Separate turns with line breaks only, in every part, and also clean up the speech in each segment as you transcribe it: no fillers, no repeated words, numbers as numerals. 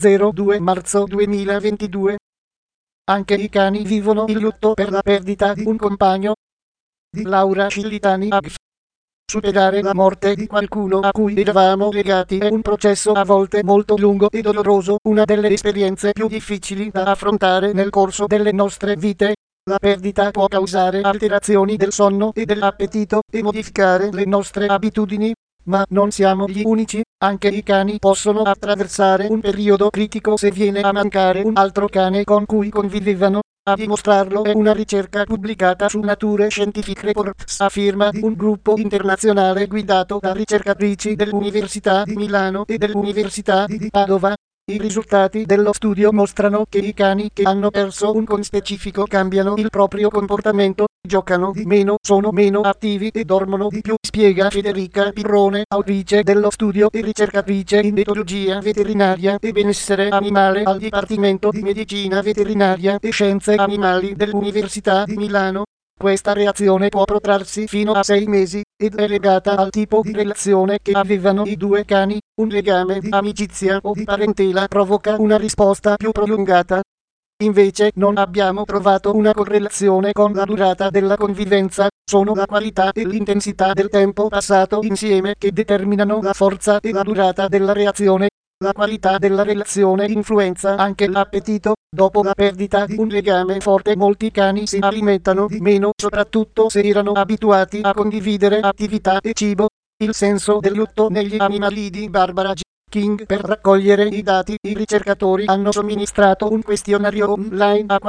02 marzo 2022. Anche i cani vivono il lutto per la perdita di un compagno. Di Laura Scillitani. Superare la morte di qualcuno a cui eravamo legati è un processo a volte molto lungo e doloroso, una delle esperienze più difficili da affrontare nel corso delle nostre vite. La perdita può causare alterazioni del sonno e dell'appetito e modificare le nostre abitudini, ma non siamo gli unici, anche i cani possono attraversare un periodo critico se viene a mancare un altro cane con cui convivevano. A dimostrarlo è una ricerca pubblicata su Nature Scientific Reports a firma di un gruppo internazionale guidato da ricercatrici dell'Università di Milano e dell'Università di Padova. I risultati dello studio mostrano che i cani che hanno perso un conspecifico cambiano il proprio comportamento, giocano di meno, sono meno attivi e dormono di più, spiega Federica Pirrone, autrice dello studio e ricercatrice in etologia veterinaria e benessere animale al Dipartimento di Medicina Veterinaria e Scienze Animali dell'Università di Milano. Questa reazione può protrarsi fino a 6 mesi, ed è legata al tipo di relazione che avevano i due cani. Un legame di amicizia o di parentela provoca una risposta più prolungata. Invece non abbiamo trovato una correlazione con la durata della convivenza, sono la qualità e l'intensità del tempo passato insieme che determinano la forza e la durata della reazione. La qualità della relazione influenza anche l'appetito. Dopo la perdita di un legame forte molti cani si alimentano di meno, soprattutto se erano abituati a condividere attività e cibo. Il senso del lutto negli animali di Barbara G. King. Per raccogliere i dati, i ricercatori hanno somministrato un questionario online a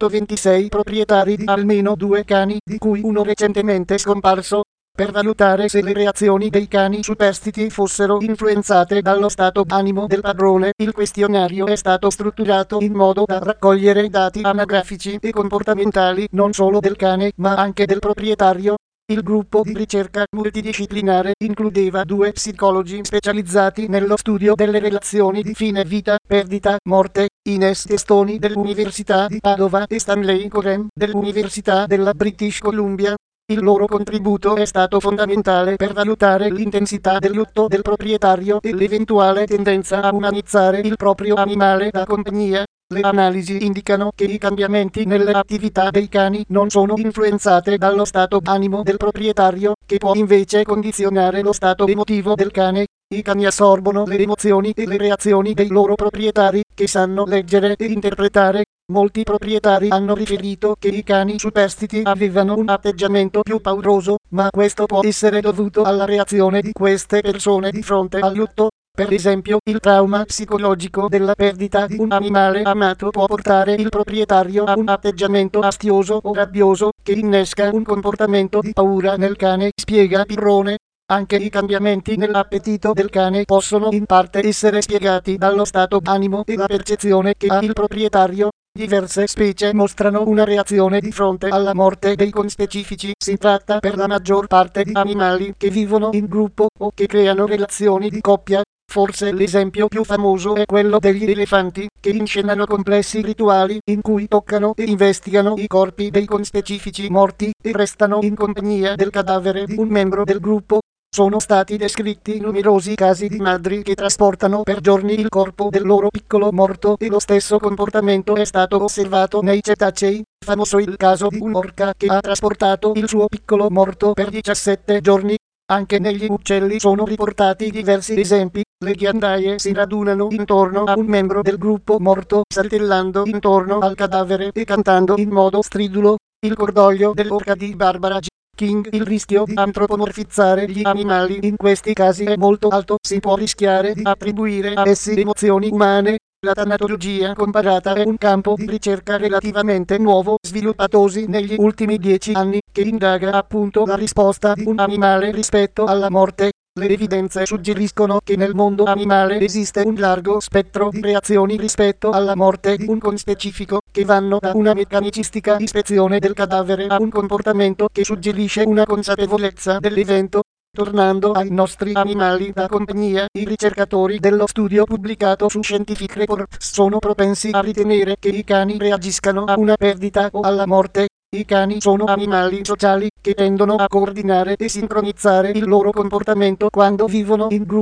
426 proprietari di almeno 2 cani, di cui uno recentemente scomparso, per valutare se le reazioni dei cani superstiti fossero influenzate dallo stato d'animo del padrone. Il questionario è stato strutturato in modo da raccogliere dati anagrafici e comportamentali non solo del cane ma anche del proprietario. Il gruppo di ricerca multidisciplinare includeva 2 psicologi specializzati nello studio delle relazioni di fine vita, perdita, morte, Ines Testoni dell'Università di Padova e Stanley Cohen dell'Università della British Columbia. Il loro contributo è stato fondamentale per valutare l'intensità del lutto del proprietario e l'eventuale tendenza a umanizzare il proprio animale da compagnia. Le analisi indicano che i cambiamenti nelle attività dei cani non sono influenzate dallo stato d'animo del proprietario, che può invece condizionare lo stato emotivo del cane. I cani assorbono le emozioni e le reazioni dei loro proprietari, che sanno leggere e interpretare. Molti proprietari hanno riferito che i cani superstiti avevano un atteggiamento più pauroso, ma questo può essere dovuto alla reazione di queste persone di fronte al lutto. Per esempio, il trauma psicologico della perdita di un animale amato può portare il proprietario a un atteggiamento astioso o rabbioso, che innesca un comportamento di paura nel cane, spiega Pirrone. Anche i cambiamenti nell'appetito del cane possono in parte essere spiegati dallo stato d'animo e la percezione che ha il proprietario. Diverse specie mostrano una reazione di fronte alla morte dei conspecifici. Si tratta per la maggior parte di animali che vivono in gruppo o che creano relazioni di coppia. Forse l'esempio più famoso è quello degli elefanti, che inscenano complessi rituali in cui toccano e investigano i corpi dei conspecifici morti e restano in compagnia del cadavere di un membro del gruppo. Sono stati descritti numerosi casi di madri che trasportano per giorni il corpo del loro piccolo morto e lo stesso comportamento è stato osservato nei cetacei. Famoso il caso di un'orca che ha trasportato il suo piccolo morto per 17 giorni. Anche negli uccelli sono riportati diversi esempi. Le ghiandaie si radunano intorno a un membro del gruppo morto, saltellando intorno al cadavere e cantando in modo stridulo. Il cordoglio dell'orca di Barbara G. King. Il rischio di antropomorfizzare gli animali in questi casi è molto alto, si può rischiare di attribuire a essi emozioni umane. La tanatologia comparata è un campo di ricerca relativamente nuovo, sviluppatosi negli ultimi 10 anni, che indaga appunto la risposta di un animale rispetto alla morte. Le evidenze suggeriscono che nel mondo animale esiste un largo spettro di reazioni rispetto alla morte di un conspecifico, che vanno da una meccanicistica ispezione del cadavere a un comportamento che suggerisce una consapevolezza dell'evento. Tornando ai nostri animali da compagnia, i ricercatori dello studio pubblicato su Scientific Reports sono propensi a ritenere che i cani reagiscano a una perdita o alla morte. I cani sono animali sociali, che tendono a coordinare e sincronizzare il loro comportamento quando vivono in gruppo.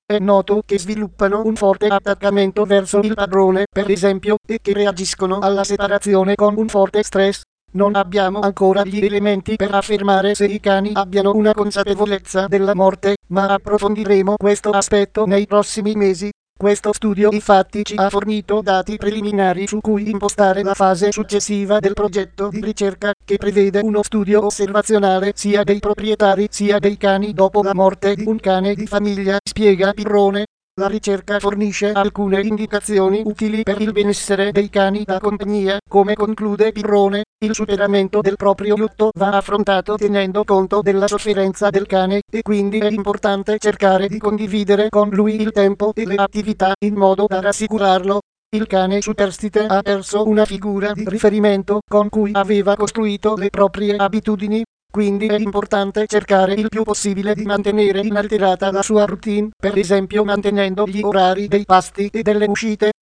È noto che sviluppano un forte attaccamento verso il padrone, per esempio, e che reagiscono alla separazione con un forte stress. Non abbiamo ancora gli elementi per affermare se i cani abbiano una consapevolezza della morte, ma approfondiremo questo aspetto nei prossimi mesi. Questo studio infatti ci ha fornito dati preliminari su cui impostare la fase successiva del progetto di ricerca, che prevede uno studio osservazionale sia dei proprietari sia dei cani dopo la morte di un cane di famiglia, spiega Pirrone. La ricerca fornisce alcune indicazioni utili per il benessere dei cani da compagnia, come conclude Pirrone. Il superamento del proprio lutto va affrontato tenendo conto della sofferenza del cane, e quindi è importante cercare di condividere con lui il tempo e le attività in modo da rassicurarlo. Il cane superstite ha perso una figura di riferimento con cui aveva costruito le proprie abitudini. Quindi è importante cercare il più possibile di mantenere inalterata la sua routine, per esempio mantenendo gli orari dei pasti e delle uscite.